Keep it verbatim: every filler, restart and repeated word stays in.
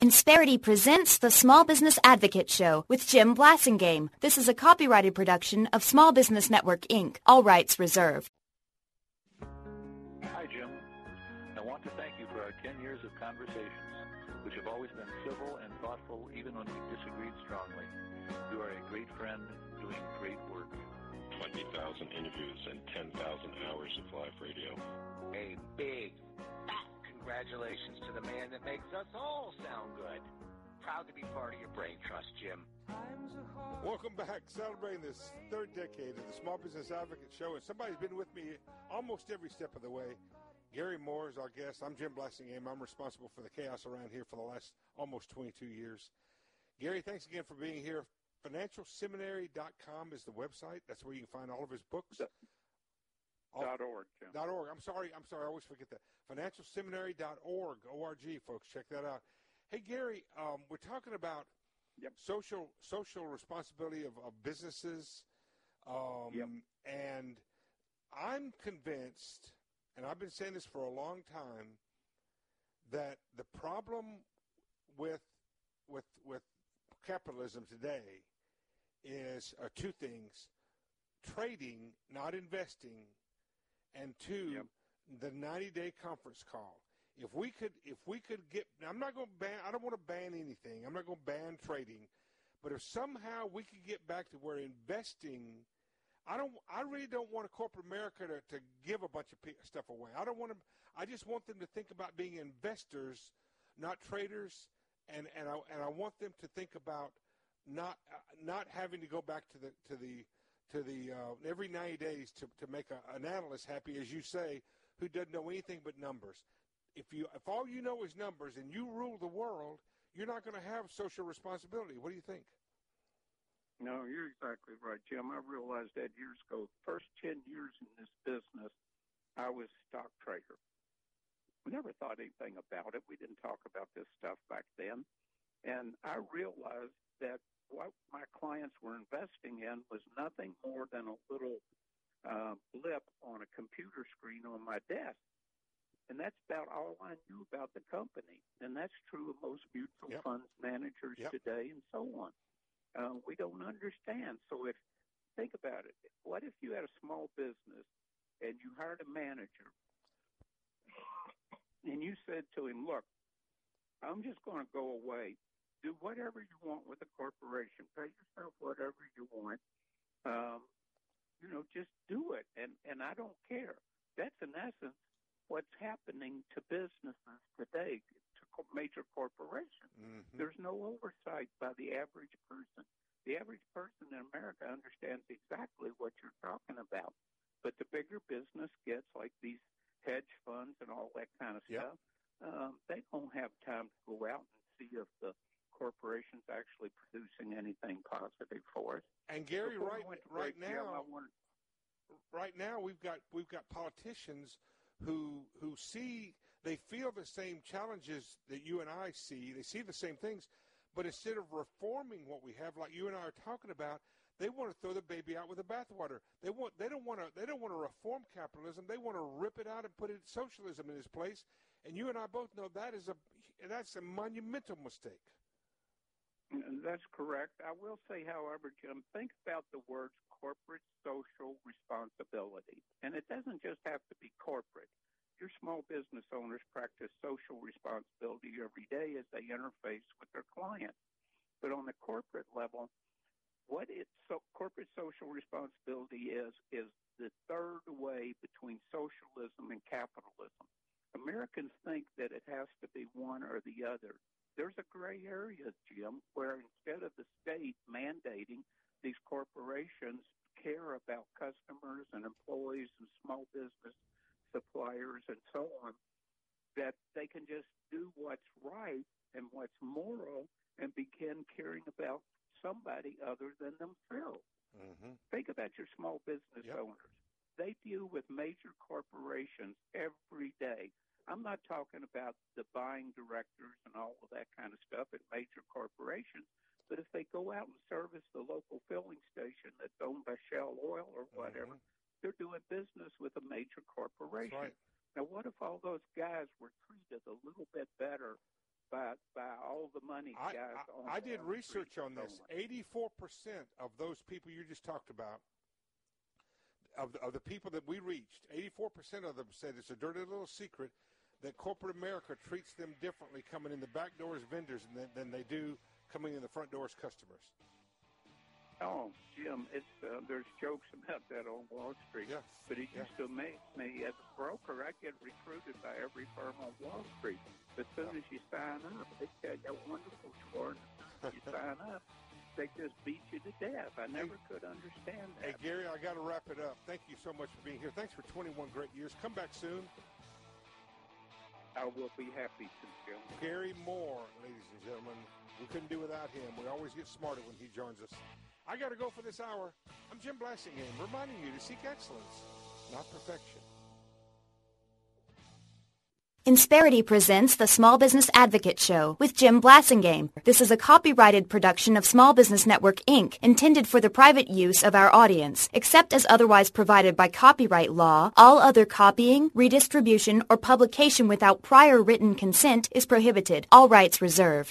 Insperity presents the Small Business Advocate Show with Jim Blasingame. This is a copyrighted production of Small Business Network, Incorporated. All rights reserved. Hi, Jim. I want to thank you for our ten years of conversations, which have always been civil and thoughtful even when we disagreed strongly. You are a great friend doing great work. twenty thousand interviews and ten thousand hours of live radio. A big, fat congratulations to the man that makes us all sound good. Proud to be part of your brain trust, Jim. Welcome back. Celebrating this third decade of the Small Business Advocate Show. And somebody's been with me almost every step of the way. Gary Moore is our guest. I'm Jim Blasingame. I'm responsible for the chaos around here for the last almost twenty-two years. Gary, thanks again for being here. financial seminary dot com is the website. That's where you can find all of his books. All, dot org. Jim. Dot org. I'm sorry. I'm sorry. I always forget that. financial seminary dot org. O R G, folks. Check that out. Hey, Gary, um, we're talking about yep. social social responsibility of, of businesses. Um, yep. And I'm convinced, and I've been saying this for a long time, that the problem with with with capitalism today is uh, two things: trading, not investing, and two, yep. the ninety-day conference call. If we could, if we could get, now I'm not going to ban. I don't want to ban anything. I'm not going to ban trading, but if somehow we could get back to where investing, I don't. I really don't want a corporate America to, to give a bunch of stuff away. I don't want them. I just want them to think about being investors, not traders. And and I and I want them to think about not uh, not having to go back to the to the to the uh, every ninety days to, to make a, an analyst happy, as you say, who doesn't know anything but numbers. If you if all you know is numbers and you rule the world, you're not going to have social responsibility. What do you think? No, you're exactly right, Jim. I realized that years ago. First ten years in this business, I was a stock trader. We never thought anything about it. We didn't talk about this stuff back then. And I realized that what my clients were investing in was nothing more than a little uh, blip on a computer screen on my desk. And that's about all I knew about the company. And that's true of most mutual yep. funds managers yep. today and so on. Uh, we don't understand. So if think about it. What if you had a small business and you hired a manager and you said to him, look, I'm just going to go away. Do whatever you want with the corporation. Pay yourself whatever you want. Um, you know, just do it. And, and I don't care. That's, in essence, what's happening to businesses today, to major corporations. Mm-hmm. There's no oversight by the average person. The average person in America understands exactly what you're talking about. But the bigger business gets, like these hedge funds and all that kind of yep. stuff, um, they don't have time to go out and see if the corporation's actually producing anything positive for us. And Gary, Before right, right break, now, Jim, I wanted... right now we've got we've got politicians who who see they feel the same challenges that you and I see. They see the same things, but instead of reforming what we have, like you and I are talking about, they want to throw the baby out with the bathwater. They want they don't want to they don't want to reform capitalism. They want to rip it out and put it socialism in its place. And you and I both know that is a that's a monumental mistake. That's correct. I will say, however, Jim, think about the words corporate social responsibility. And it doesn't just have to be corporate. Your small business owners practice social responsibility every day as they interface with their clients. But on the corporate level, what it so corporate social responsibility is, is the third way between socialism and capitalism. Americans think that it has to be one or the other. There's a gray area, Jim, where instead of the state mandating these corporations care about customers and employees and small business suppliers and so on, that they can just do what's right and what's moral and begin caring about somebody other than themselves. Mm-hmm. Think about your small business yep. owners. They deal with major corporations every day. I'm not talking about the buying directors and all of that kind of stuff at major corporations, but if they go out and service the local filling station that's owned by Shell Oil or whatever, mm-hmm. they're doing business with a major corporation. Right. Now, what if all those guys were treated a little bit better by by all the money I, guys I, on I did Wall research Street on this. going. eighty-four percent of those people you just talked about, of the, of the people that we reached, eighty-four percent of them said it's a dirty little secret that corporate America treats them differently coming in the back door as vendors than, than they do coming in the front door as customers. Oh, Jim, it's uh, there's jokes about that on Wall Street. Yeah. But it Yeah. used to amaze me as a broker. I get recruited by every firm on Wall Street. As soon as you sign up, they tell you how wonderful you are. You sign up, they just beat you to death. I never could understand Hey, that. Gary, I got to wrap it up. Thank you so much for being here. Thanks for twenty-one great years. Come back soon. I will be happy to, Jim. Gary Moore, ladies and gentlemen. We couldn't do without him. We always get smarter when he joins us. I got to go for this hour. I'm Jim Blassingame, reminding you to seek excellence, not perfection. Insperity presents the Small Business Advocate Show with Jim Blassingame. This is a copyrighted production of Small Business Network, Incorporated, intended for the private use of our audience. Except as otherwise provided by copyright law, all other copying, redistribution, or publication without prior written consent is prohibited. All rights reserved.